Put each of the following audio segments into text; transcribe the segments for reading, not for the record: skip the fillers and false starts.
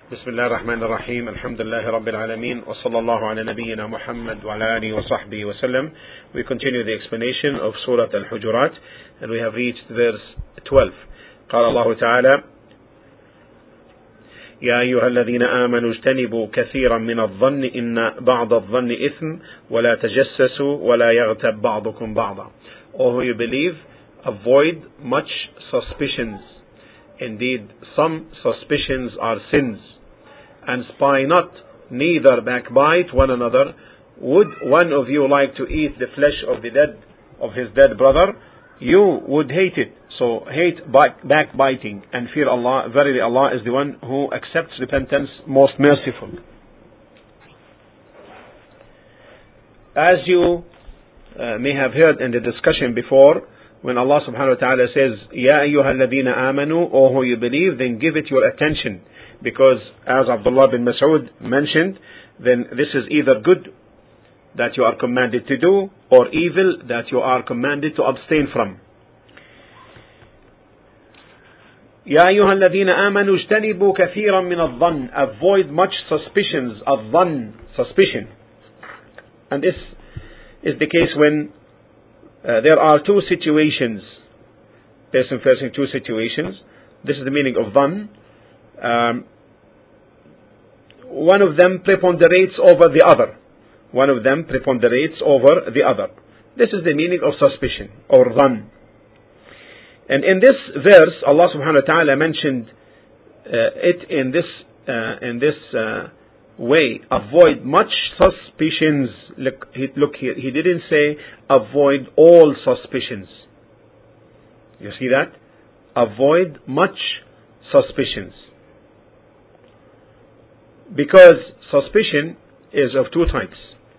بسم الله الرحمن الرحيم الحمد لله رب العالمين وصلى الله على نبينا محمد وعلى آله وصحبه وسلم. We continue the explanation of Surah Al-Hujurat and we have reached verse 12. قال الله تعالى: يا أيها الذين آمنوا اجتنبوا كثيرا من الظن إن بعض الظن إثم ولا تجسسوا ولا يغتب بعضكم بعضا. O who you believe, avoid much suspicions. Indeed, some suspicions are sins. And spy not, neither backbite one another. Would one of you like to eat the flesh of his dead brother? You would hate it. So hate backbiting and fear Allah. Verily Allah is the one who accepts repentance, most merciful. As you may have heard in the discussion before, when Allah subhanahu wa ta'ala says, Ya ayyuha alladhina amanu, O who you believe, then give it your attention. Because as Abdullah bin Mas'ud mentioned, then this is either good that you are commanded to do, or evil that you are commanded to abstain from. Ya ayyuha alladhina amanu ijtanibu kathiran min adh-dhann. Avoid much suspicions, adh-dhann, suspicion. And this is the case when there are two situations, person facing two situations. This is the meaning of dhann. One of them preponderates over the other. One of them preponderates over the other. This is the meaning of suspicion or dhann. And in this verse, Allah subhanahu wa ta'ala mentioned it in this way: avoid much suspicions. Look here, He didn't say avoid all suspicions. You see that? Avoid much suspicions. Because suspicion is of two types.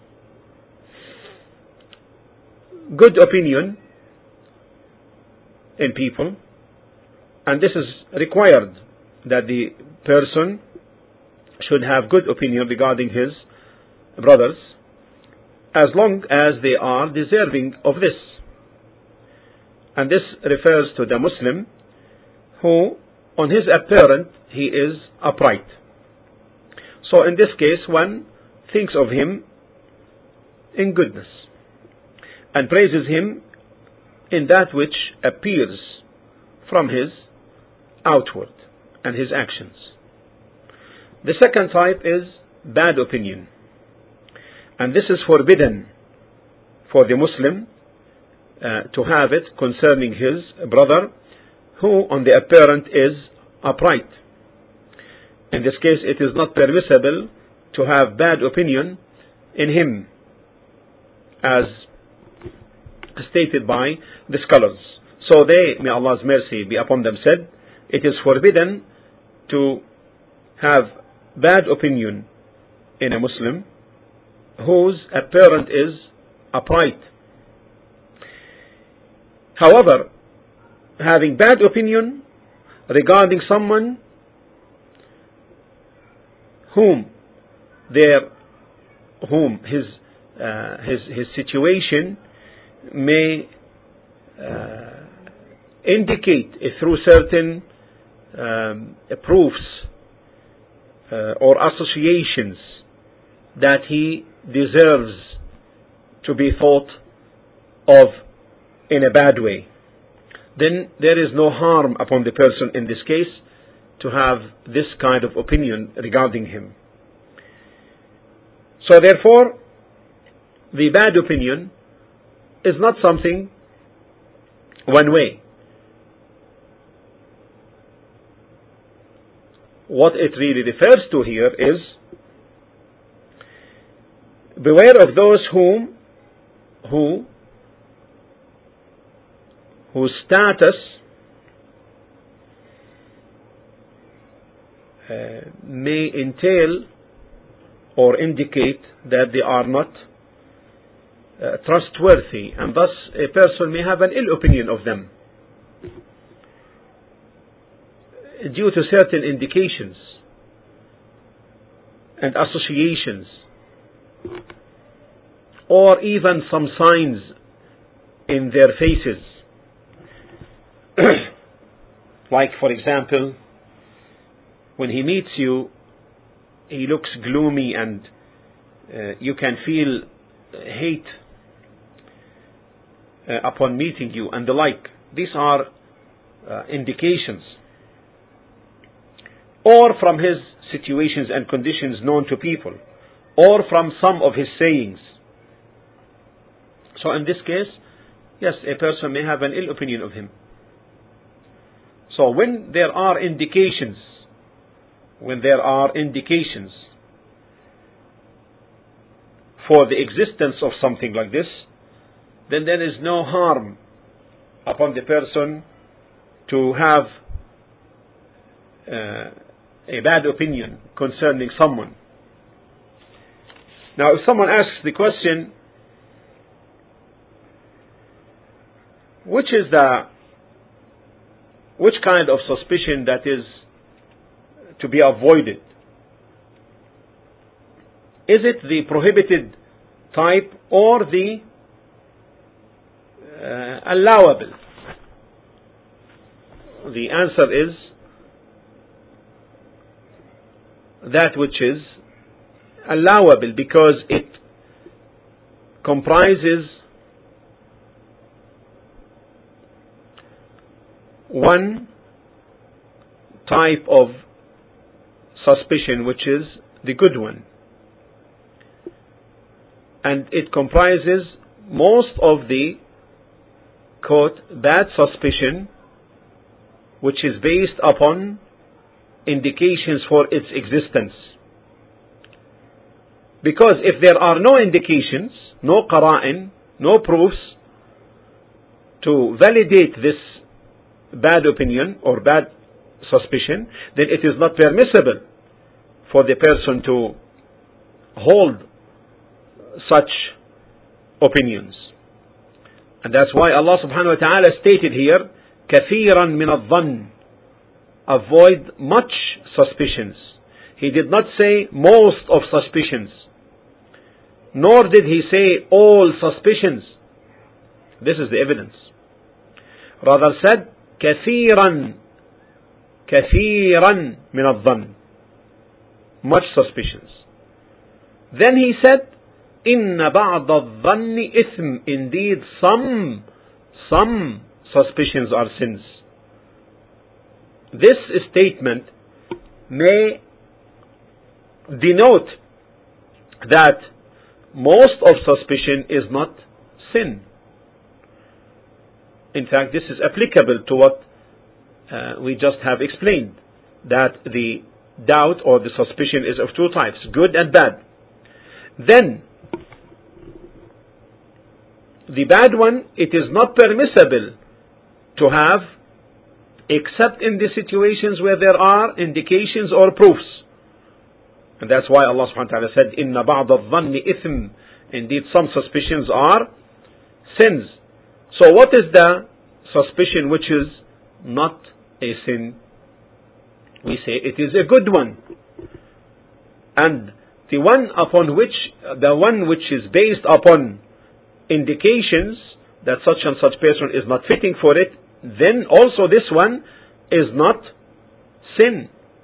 Good opinion in people, and this is required, that the person should have good opinion regarding his brothers, as long as they are deserving of this. And this refers to the Muslim who, on his apparent, he is upright. So in this case, one thinks of him in goodness and praises him in that which appears from his outward and his actions. The second type is bad opinion, and this is forbidden for the Muslim to have it concerning his brother who on the apparent is upright. In this case, it is not permissible to have bad opinion in him, as stated by the scholars. So they, may Allah's mercy be upon them, said, it is forbidden to have bad opinion in a Muslim whose apparent is upright. However, having bad opinion regarding someone whom his situation may indicate through certain proofs or associations that he deserves to be thought of in a bad way, then there is no harm upon the person in this case to have this kind of opinion regarding him. So therefore, the bad opinion is not something one way. What it really refers to here is, beware of those whose status may entail or indicate that they are not trustworthy, and thus a person may have an ill opinion of them due to certain indications and associations, or even some signs in their faces. Like, for example, when he meets you he looks gloomy and you can feel hate upon meeting you and the like. These are indications. Or from his situations and conditions known to people, or from some of his sayings. So in this case, yes, a person may have an ill opinion of him. So when there are indications for the existence of something like this, then there is no harm upon the person to have a bad opinion concerning someone. Now, if someone asks the question, which kind of suspicion that is to be avoided? Is it the prohibited type or the allowable? The answer is that which is allowable, because it comprises one type of suspicion, which is the good one, and it comprises most of the quote bad suspicion, which is based upon indications for its existence. Because if there are no indications, no qara'in, no proofs to validate this bad opinion or bad suspicion, then it is not permissible for the person to hold such opinions. And that's why Allah subhanahu wa ta'ala stated here, كَثِيرًا مِنَ الظَّنِّ, avoid much suspicions. He did not say most of suspicions, nor did he say all suspicions. This is the evidence. Rather said, كَثِيرًا مِنَ الظَّنِّ, much suspicions. Then he said, إِنَّ بَعْضَ الظَّنِّ إِثْمٍ, indeed some suspicions are sins. This statement may denote that most of suspicion is not sin. In fact, this is applicable to what we just have explained, that the doubt or the suspicion is of two types, good and bad. Then, the bad one, it is not permissible to have except in the situations where there are indications or proofs. And that's why Allah subhanahu wa ta'ala said, إِنَّ بَعْضَ الظَّنِّ إِثْمٍ, indeed some suspicions are sins. So what is the suspicion which is not a sin? We say it is a good one. And the one which is based upon indications that such and such person is not fitting for it, then also this one is not sin.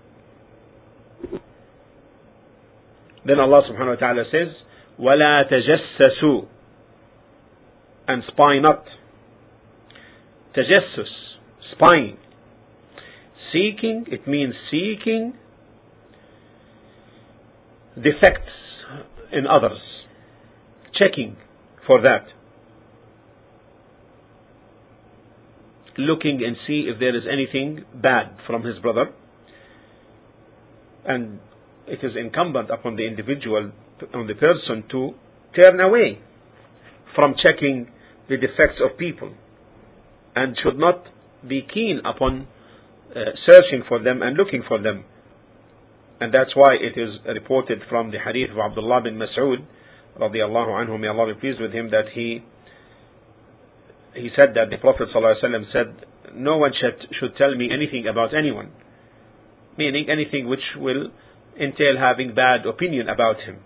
Then Allah subhanahu wa ta'ala says, وَلَا تَجَسَّسُوا, and spy not. Tajassus, spying. Seeking, it means seeking defects in others, checking for that, looking and see if there is anything bad from his brother. And it is incumbent upon the individual, on the person, to turn away from checking the defects of people, and should not be keen upon searching for them and looking for them. And that's why it is reported from the hadith of Abdullah bin Mas'ud radiyallahu anhu, may Allah be pleased with him, that he said that the Prophet ﷺ said, no one should tell me anything about anyone, meaning anything which will entail having bad opinion about him,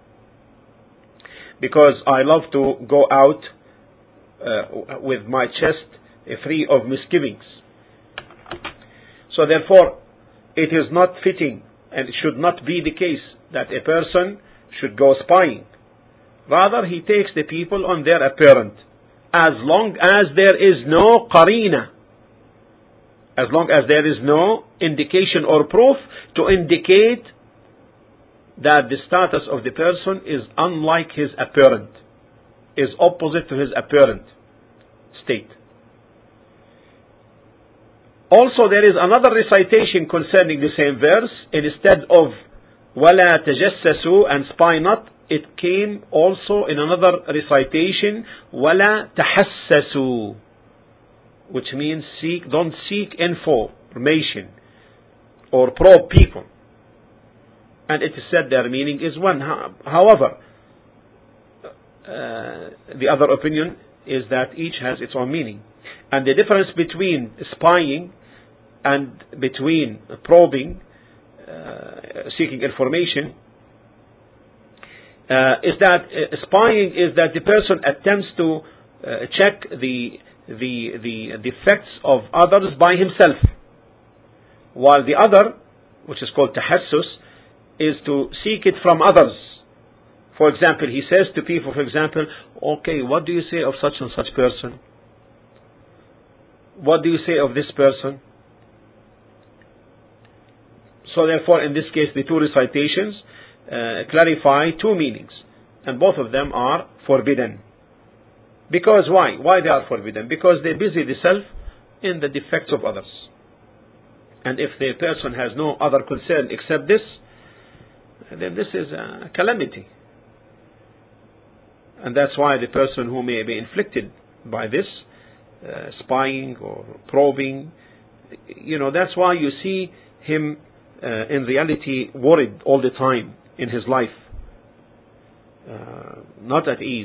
because I love to go out with my chest free of misgivings. So therefore, it is not fitting And it should not be the case that a person should go spying. Rather, he takes the people on their apparent, as long as there is no qarina, as long as there is no indication or proof to indicate that the status of the person is unlike his apparent, is opposite to his apparent state. Also, there is another recitation concerning the same verse. Instead of وَلَا تَجَسَّسُوا and spy not, it came also in another recitation وَلَا تَحَسَّسُوا, which means don't seek information or probe people. And it is said their meaning is one. However, the other opinion is that each has its own meaning. And the difference between spying and between probing, seeking information, is that spying is that the person attempts to check the defects of others by himself, while the other, which is called tahassus, is to seek it from others. For example, he says to people, for example, okay, what do you say of such and such person? What do you say of this person? So therefore, in this case, the two recitations clarify two meanings, and both of them are forbidden. Because why? Why they are forbidden? Because they busy the self in the defects of others. And if the person has no other concern except this, then this is a calamity. And that's why the person who may be inflicted by this, spying or probing, that's why you see him in reality worried all the time in his life, not at ease,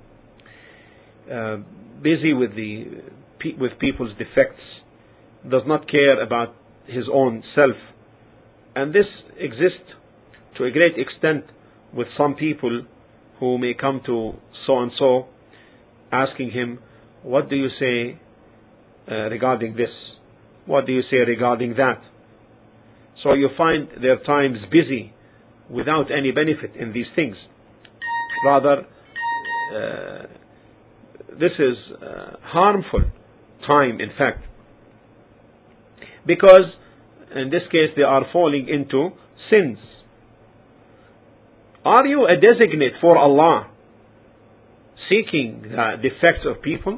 busy with people's defects, does not care about his own self. And this exists to a great extent with some people who may come to so and so asking him, what do you say regarding this? What do you say regarding that? So you find their times busy without any benefit in these things. Rather, this is harmful time, in fact, because in this case they are falling into sins. Are you a designate for Allah seeking the defects of people?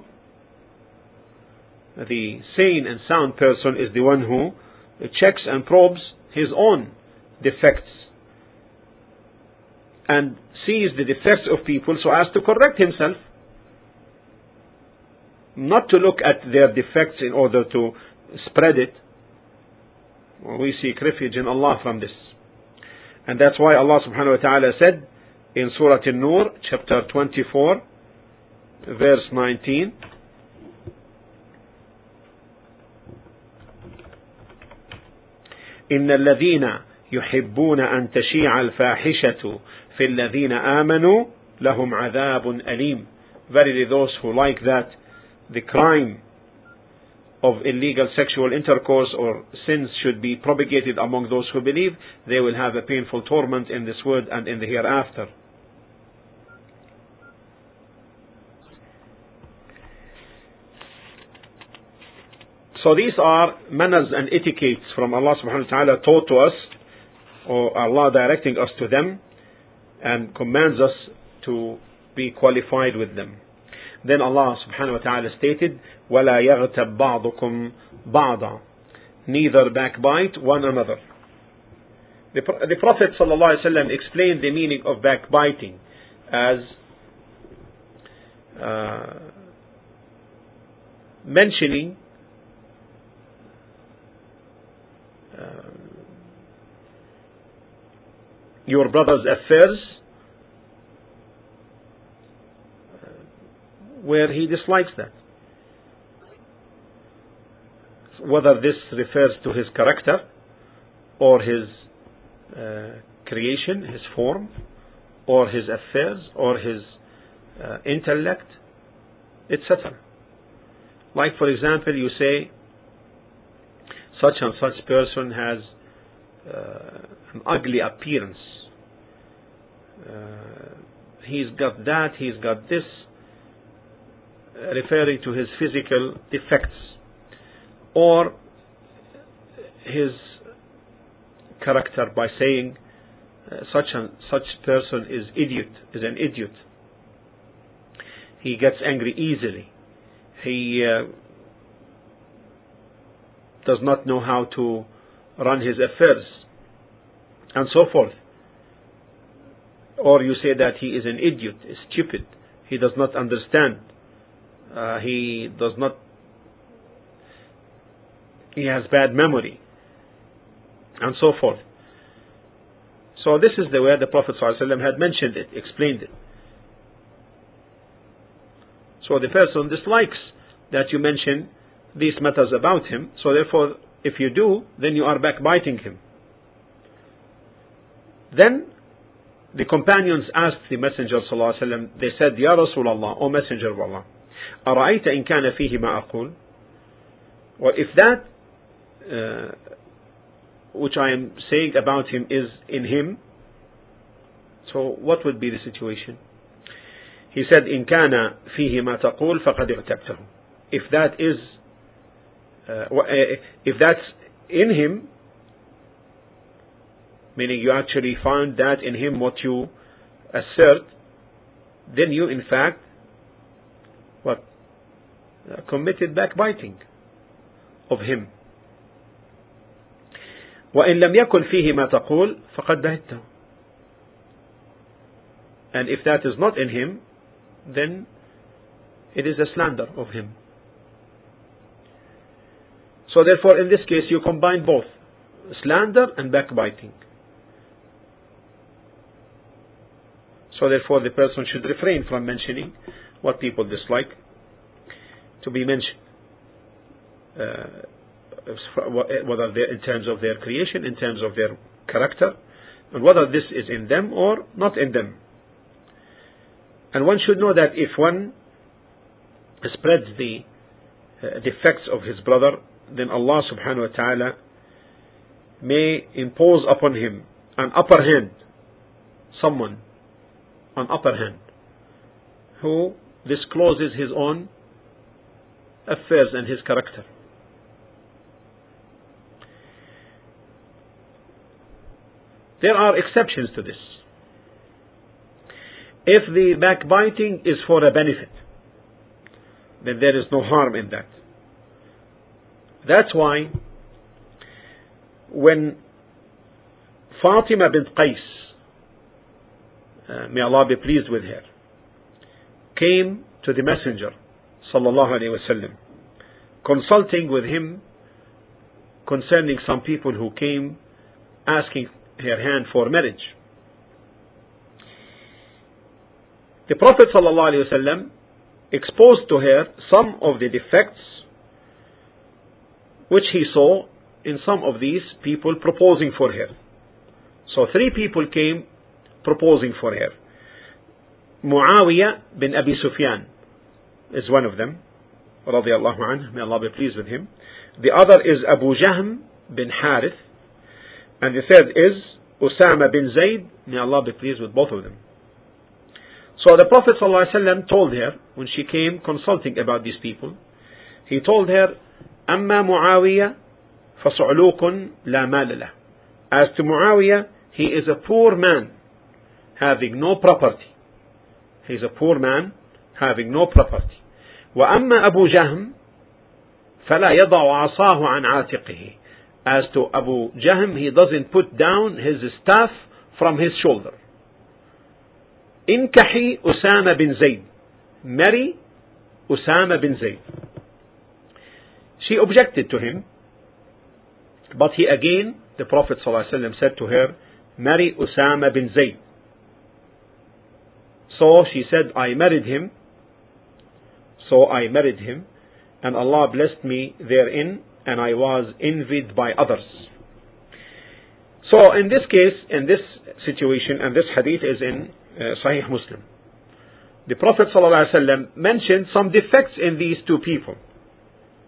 The sane and sound person is the one who checks and probes his own defects and sees the defects of people so as to correct himself, not to look at their defects in order to spread it. We seek refuge in Allah from this. And that's why Allah subhanahu wa ta'ala said in Surah An-Nur, chapter 24, verse 19, إن الذين يحبون أن تشيع الفاحشة في الذين آمنوا لهم عذاب أليم. Verily those who like that the crime of illegal sexual intercourse or sins should be propagated among those who believe, they will have a painful torment in this world and in the hereafter. So these are manners and etiquettes from Allah subhanahu wa ta'ala taught to us, or Allah directing us to them and commands us to be qualified with them. Then Allah subhanahu wa ta'ala stated, وَلَا يَغْتَبْ بَعْضُكُمْ بَعْضًا, neither backbite one another. The Prophet sallallahu alaihi wasallam explained the meaning of backbiting as mentioning your brother's affairs where he dislikes that. Whether this refers to his character or his creation, his form, or his affairs, or his intellect, etc. Like for example, you say such and such person has an ugly appearance. He's got that, he's got this, referring to his physical defects, or his character by saying such person is an idiot. He gets angry easily. He does not know how to run his affairs, and so forth. Or you say that he is an idiot, stupid, he does not understand, he has bad memory, and so forth. So this is the way the Prophet ﷺ had mentioned it, explained it. So the person dislikes that you mention these matters about him, so therefore if you do, then you are backbiting him. Then the companions asked the Messenger ﷺ, they said, Ya Rasulullah, O Messenger of Allah, أرأيت إن كان فيه ما أقول? Well, if that which I am saying about him is in him, so what would be the situation? He said, إن كان فيه ما تقول فقد اغتبته. If that's in him, meaning you actually found that in him what you assert, then you in fact committed backbiting of him. وإن لم يكن فيه ما تقول فقد بهته. And if that is not in him, then it is a slander of him. So therefore in this case you combine both slander and backbiting. So therefore the person should refrain from mentioning what people dislike to be mentioned, whether in terms of their creation, in terms of their character, and whether this is in them or not in them. And one should know that if one spreads the defects of his brother, then Allah subhanahu wa ta'ala may impose upon him an upper hand, an upper hand, who discloses his own affairs and his character. There are exceptions to this. If the backbiting is for a benefit, then there is no harm in that. That's why when Fatima bint Qais, may Allah be pleased with her, came to the Messenger sallallahu alaihi wasallam, consulting with him concerning some people who came asking her hand for marriage, the Prophet sallallahu alaihi wasallam exposed to her some of the defects which he saw in some of these people proposing for her. So 3 people came proposing for her. Muawiyah bin Abi Sufyan is one of them, radiyallahu anhu, may Allah be pleased with him. The other is Abu Jahm bin Harith, and the third is Usama bin Zayd, may Allah be pleased with both of them. So the Prophet ﷺ told her, when she came consulting about these people, he told her, أما معاوية فصعلوك لا مال له. As to Muawiyah, he is a poor man having no property. He is a poor man having no property. وأما أبو جهم فلا يضع عصاه عن عاتقه. As to Abu Jahm, he doesn't put down his staff from his shoulder. Inkahi Usama bin Zayd. Marry Usama bin Zayd. She objected to him, but he again, the Prophet ﷺ said to her, marry Usama bin Zayd. So she said, I married him, and Allah blessed me therein, and I was envied by others. So in this case, in this situation, and this hadith is in Sahih Muslim, the Prophet ﷺ mentioned some defects in these 2 people.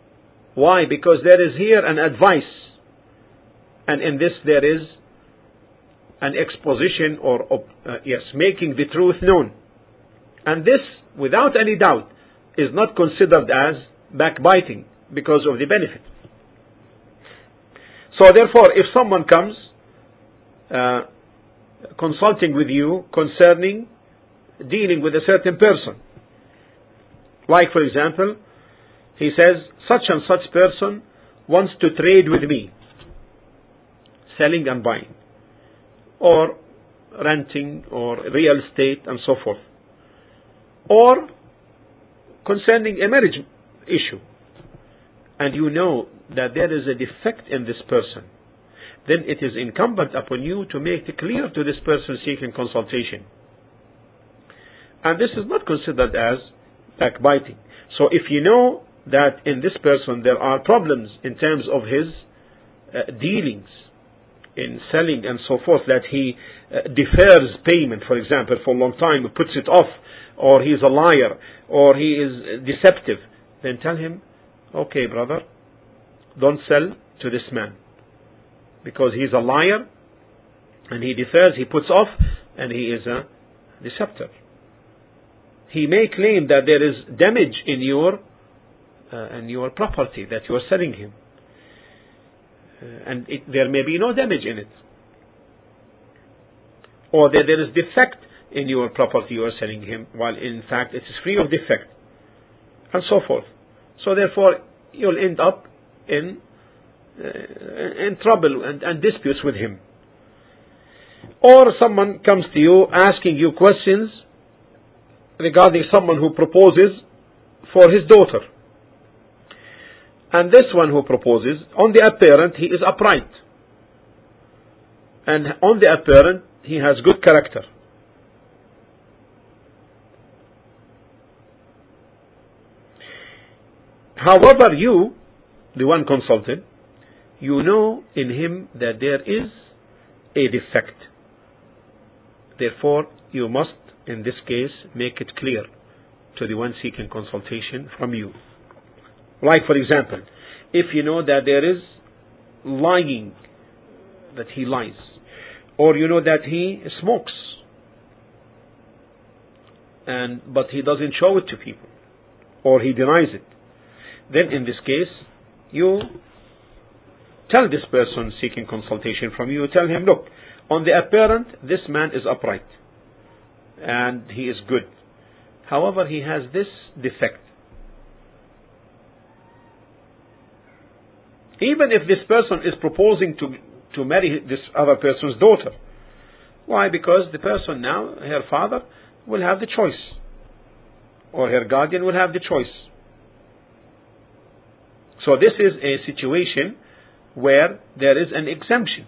Why? Because there is here an advice, and in this there is an exposition or making the truth known. And this, without any doubt, is not considered as backbiting because of the benefit. So therefore, if someone comes consulting with you concerning dealing with a certain person, like for example, he says, such and such person wants to trade with me, selling and buying, or renting, or real estate, and so forth, or concerning a marriage issue, and you know that there is a defect in this person, then it is incumbent upon you to make it clear to this person seeking consultation. And this is not considered as backbiting. So if you know that in this person there are problems in terms of his dealings in selling and so forth, that he defers payment, for example, for a long time, puts it off, or he's a liar, or he is deceptive, then tell him, okay brother, don't sell to this man, because he's a liar, and he defers, he puts off, and he is a deceptor. He may claim that there is damage in your property that you are selling him, and there may be no damage in it, or that there is defect in your property you are selling him, while in fact it is free of defect, and so forth. So therefore you'll end up in trouble and disputes with him. Or someone comes to you asking you questions regarding someone who proposes for his daughter. And this one who proposes, on the apparent he is upright, and on the apparent he has good character. However, you, the one consulted, you know in him that there is a defect. Therefore, you must, in this case, make it clear to the one seeking consultation from you. Like, for example, if you know that there is lying, that he lies, or you know that he smokes, but he doesn't show it to people, or he denies it, then in this case, you tell this person seeking consultation from you, tell him, look, on the apparent, this man is upright, and he is good. However, he has this defect. Even if this person is proposing to marry this other person's daughter. Why? Because the person now, her father, will have the choice, or her guardian will have the choice. So this is a situation where there is an exemption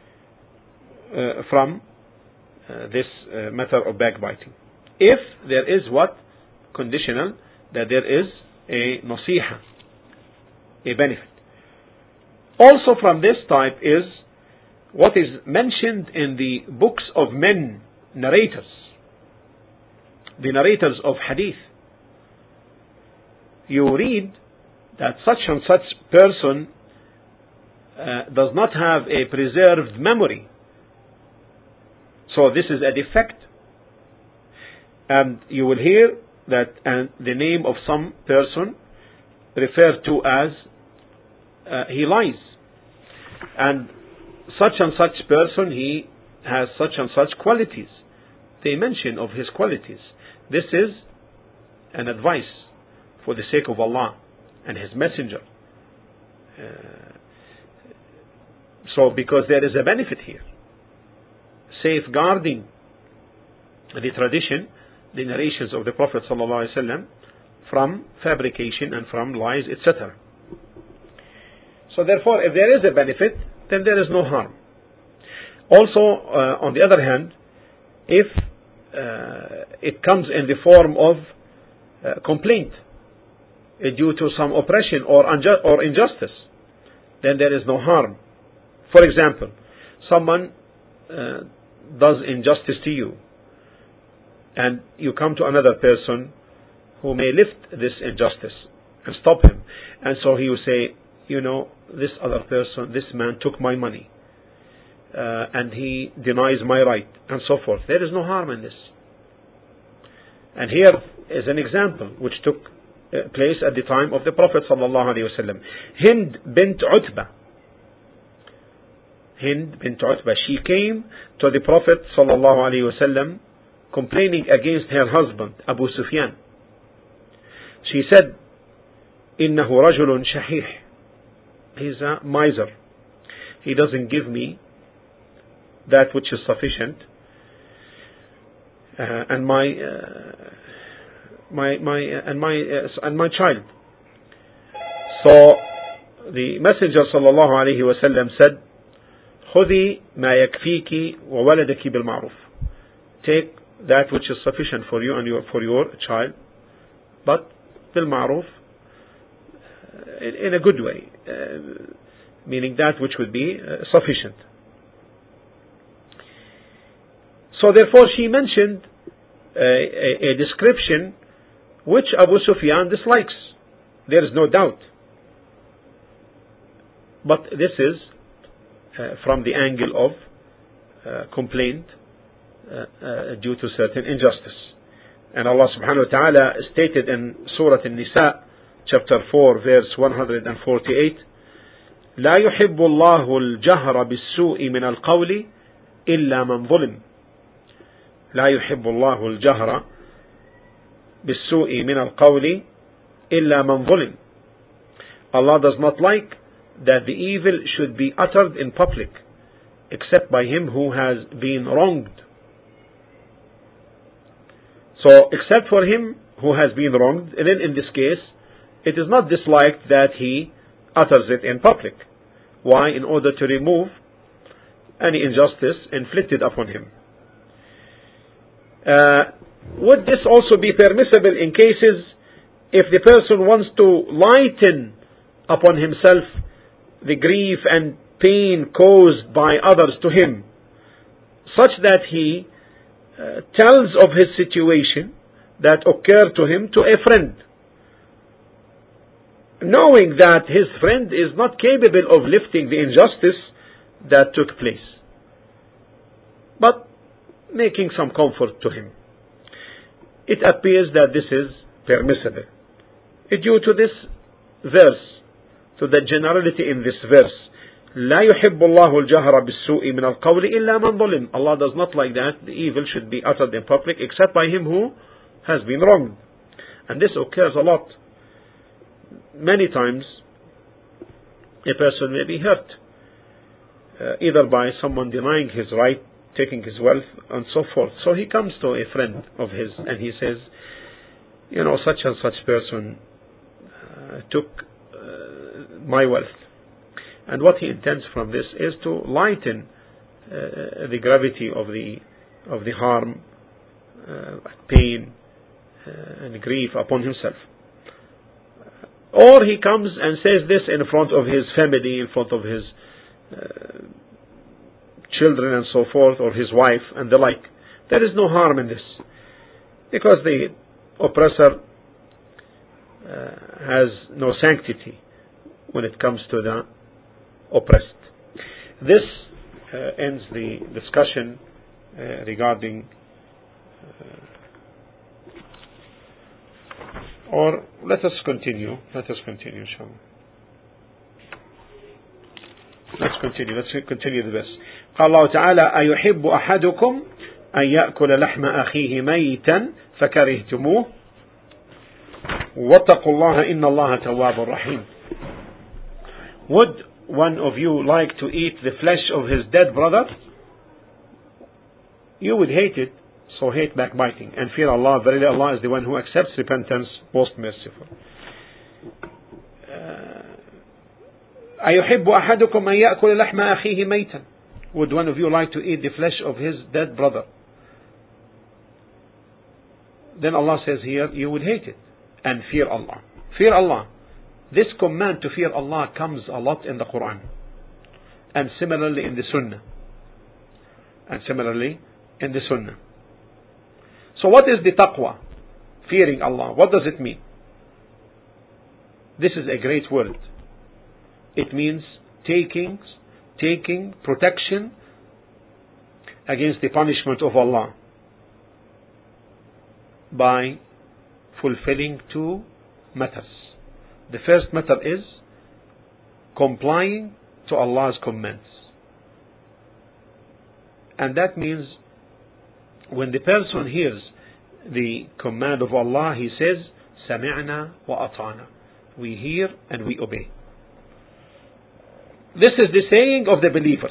from this matter of backbiting. If there is what? Conditional, that there is a nasiha, a benefit. Also from this type is what is mentioned in the books of men, narrators, the narrators of hadith. You read that such and such person does not have a preserved memory. So this is a defect. And you will hear that the name of some person referred to as he lies. And such person, he has such and such qualities. They mention of his qualities. This is an advice for the sake of Allah and His Messenger. So because there is a benefit here, safeguarding the tradition, the narrations of the Prophet ﷺ from fabrication and from lies, etc. So therefore, if there is a benefit, then there is no harm. Also, on the other hand, if it comes in the form of complaint due to some oppression or injustice, then there is no harm. For example, someone does injustice to you, and you come to another person who may lift this injustice and stop him. And so he will say, you know, this other person, this man took my money, and he denies my right, and so forth. There is no harm in this. And here is an example which took place at the time of the Prophet ﷺ. Hind bint Utbah. Hind bint Utbah. She came to the Prophet ﷺ complaining against her husband, Abu Sufyan. She said, إِنَّهُ رَجُلٌ شَحِيحٌ. He's a miser. He doesn't give me that which is sufficient, and my child. So the Messenger sallallahu alaihi wasallam said, خذي ما يكفيك وولدك بالمعروف. Take that which is sufficient for you and for your child, but بالمعروف, in a good way, meaning that which would be sufficient. So therefore she mentioned a description which Abu Sufyan dislikes. There is no doubt. But this is from the angle of complaint due to certain injustice. And Allah subhanahu wa ta'ala stated in Surah An-Nisa, chapter 4, verse 148, لا يحب الله الجهر بالسوء من القول إلا من ظلم. لا يحب الله الجهر بالسوء من القول إلا من ظلم. Allah does not like that the evil should be uttered in public except by him who has been wronged. So except for him who has been wronged, and then in this case it is not disliked that he utters it in public. Why? In order to remove any injustice inflicted upon him. Would this also be permissible in cases if the person wants to lighten upon himself the grief and pain caused by others to him, such that he tells of his situation that occurred to him to a friend, knowing that his friend is not capable of lifting the injustice that took place, but making some comfort to him? It appears that this is permissible due to this verse, to the generality in this verse. لا يحب الله الجهر بالسوء من القول إلا من ظلم. Allah does not like that the evil should be uttered in public except by him who has been wronged. And this occurs a lot. Many times a person may be hurt either by someone denying his right, taking his wealth, and so forth. So he comes to a friend of his and he says, such and such person took my wealth. And what he intends from this is to lighten the gravity of the harm, pain, and grief upon himself. Or he comes and says this in front of his family, in front of his children and so forth, or his wife and the like. There is no harm in this, because the oppressor has no sanctity when it comes to the oppressed. This ends the discussion regarding or let us continue, inshallah. Let's continue the verse. قال الله تعالى أيحب أحدكم أن يأكل لحم أخيه ميتا فكرهتموه واتقوا الله إن الله تواب رحيم. Would one of you like to eat the flesh of his dead brother? You would hate it, so hate backbiting and fear Allah. Verily Allah is the one who accepts repentance, most merciful. أيحب أحدكم أن يأكل لحم أخيه ميتا. Would one of you like to eat the flesh of his dead brother? Then Allah says here, you would hate it and fear Allah. Fear Allah. This command to fear Allah comes a lot in the Quran, and similarly in the Sunnah. So what is the taqwa? Fearing Allah. What does it mean? This is a great word. It means taking protection against the punishment of Allah by fulfilling two matters. The first matter is complying to Allah's commands. And that means when the person hears the command of Allah, he says, سَمِعْنَا وَأَطَعْنَا. We hear and we obey. This is the saying of the believers.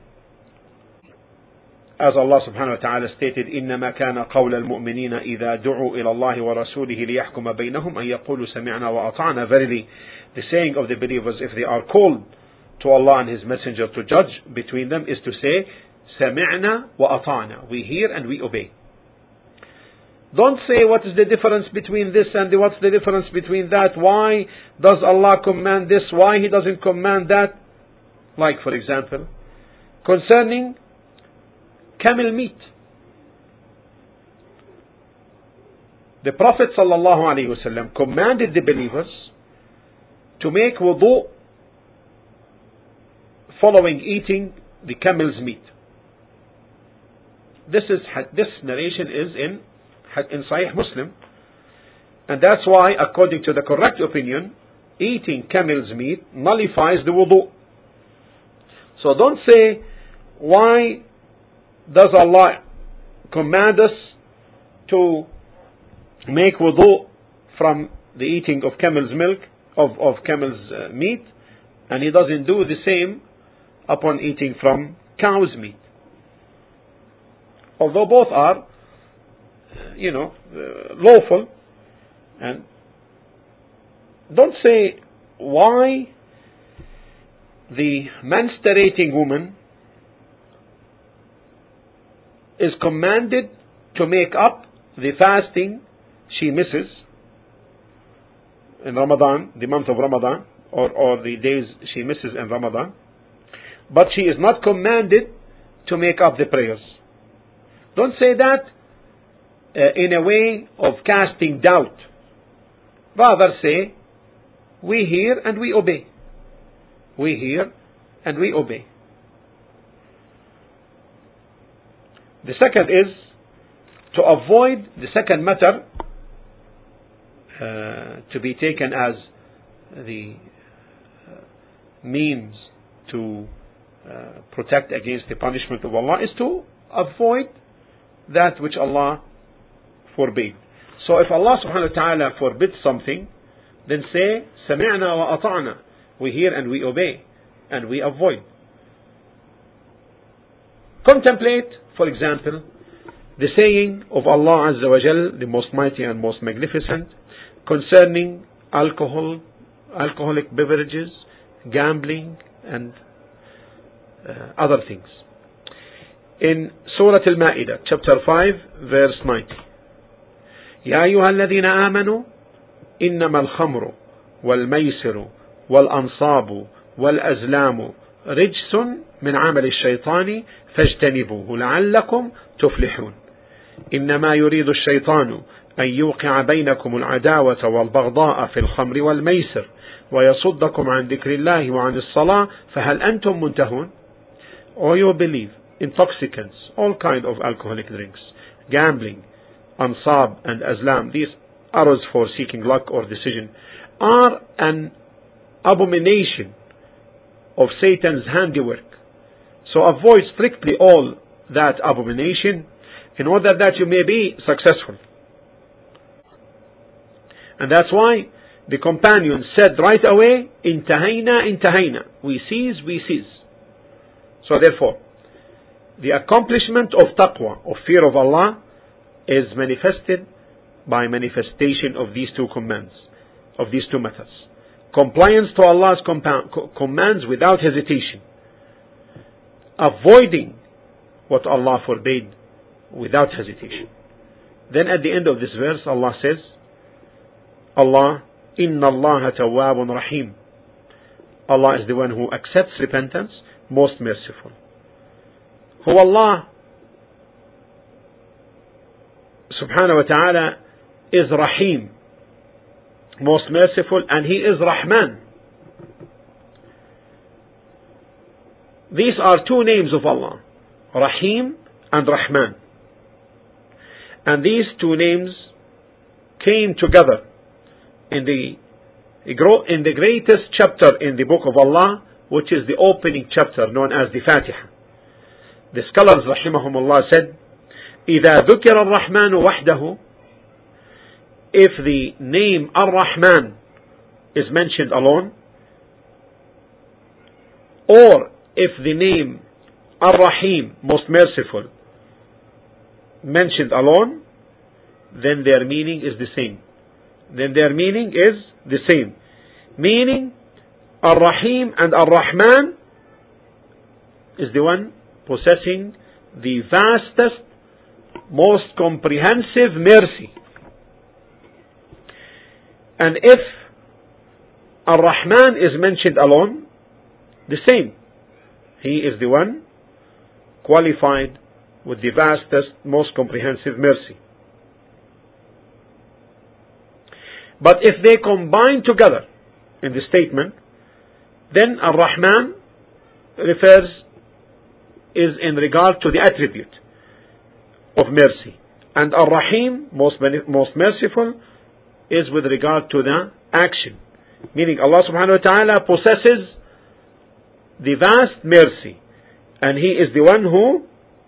As Allah subhanahu wa ta'ala stated, إِنَّمَا كَانَ قَوْلَ الْمُؤْمِنِينَ إِذَا دُعُوا إِلَى اللَّهِ وَرَسُولِهِ لِيَحْكُمَ بَيْنَهُمْ أَنْ يَقُولُوا سَمِعْنَا وَأَطَعْنَا. Verily, the saying of the believers, if they are called to Allah and His Messenger to judge between them, is to say, سَمِعْنَا وَأَطَعْنَا. We hear and we obey. Don't say what is the difference between this and what's the difference between that. Why does Allah command this? Why He doesn't command that? Like for example, concerning camel meat. The Prophet ﷺ commanded the believers to make wudu following eating the camel's meat. This narration is in Sahih Muslim, and that's why, according to the correct opinion, eating camel's meat nullifies the wudu. So don't say, why does Allah command us to make wudu from the eating of camel's milk, of camel's meat, and He doesn't do the same upon eating from cow's meat? Although both are, lawful. And don't say why the menstruating woman is commanded to make up the fasting she misses in Ramadan, the month of Ramadan, or the days she misses in Ramadan, but she is not commanded to make up the prayers. Don't say that in a way of casting doubt. Rather say, we hear and we obey. We hear and we obey. The second is to avoid the second matter to be taken as the means to protect against the punishment of Allah, is to avoid that which Allah forbade. So if Allah subhanahu wa ta'ala forbids something, then say, سَمِعْنَا وَأَطَعْنَا. We hear and we obey and we avoid. Contemplate, for example, the saying of Allah Azza wa Jal, the most mighty and most magnificent, concerning alcoholic beverages, gambling, and other things. In Surah Al-Ma'idah, chapter 5, verse 90. يا أيها الذين آمنوا إنما الخمر والميسر والأنصاب والأزلام رجس من عمل الشيطان فاجتنبوه لعلكم تفلحون إنما يريد الشيطان أن يوقع بينكم العداوة والبغضاء في الخمر والميسر ويصدكم عن ذكر الله وعن الصلاة فهل أنتم منتهون. Or you believe intoxicants, all kind of alcoholic drinks, gambling, ansab and azlam, these arrows for seeking luck or decision, are an abomination of Satan's handiwork. So avoid strictly all that abomination in order that you may be successful. And that's why the companions said right away, intahayna, we cease. So therefore, the accomplishment of taqwa, of fear of Allah, is manifested by manifestation of these two commands, of these two methods. Compliance to Allah's commands without hesitation. Avoiding what Allah forbade without hesitation. Then at the end of this verse, Allah says, Allah, Inna Allah tawwabun rahim. Allah is the one who accepts repentance, most merciful. Who Allah subhanahu wa ta'ala is Rahim, most merciful, and He is Rahman. These are two names of Allah, Rahim and Rahman. And these two names came together in the greatest chapter in the book of Allah, which is the opening chapter known as the Fatiha. The scholars rahimahumullah said, إِذَا ذُكِرَ الرَّحْمَنُ وَحْدَهُ, if the name Ar-Rahman is mentioned alone, or if the name Ar-Rahim, most merciful, mentioned alone, then their meaning is the same. Meaning, Ar-Rahim and Ar-Rahman is the one possessing the vastest, most comprehensive mercy. And if Ar-Rahman is mentioned alone, the same. He is the one qualified with the vastest, most comprehensive mercy. But if they combine together in the statement, then Ar-Rahman is in regard to the attribute of mercy, and Ar-Rahim, most merciful, is with regard to the action. Meaning Allah subhanahu wa ta'ala possesses the vast mercy, and He is the one who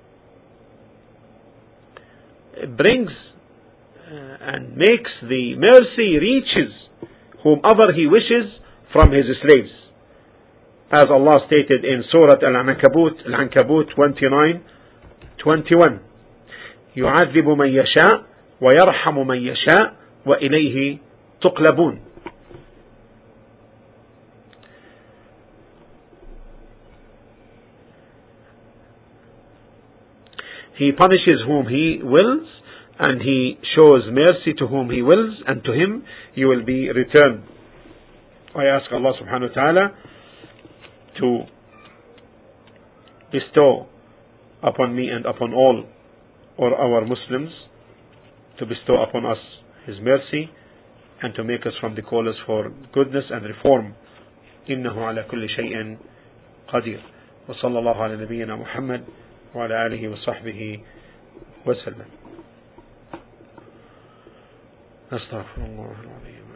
brings and makes the mercy reaches whomever He wishes from His slaves, as Allah stated in Surah Al-Ankabut 29:21. يُعَذِّبُ مَن يَشَاءُ وَيَرْحَمُ مَن يَشَاءُ وَإِلَيْهِ تُقْلَبُونَ. He punishes whom He wills, and He shows mercy to whom He wills, and to Him you will be returned. I ask Allah subhanahu wa ta'ala to bestow upon me and upon all or our Muslims, to bestow upon us His mercy, and to make us from the callers for goodness and reform. إنه على كل شيء قدير. وصلى الله على نبينا محمد وعلى آله وصحبه وسلم. أستغفر الله العظيم.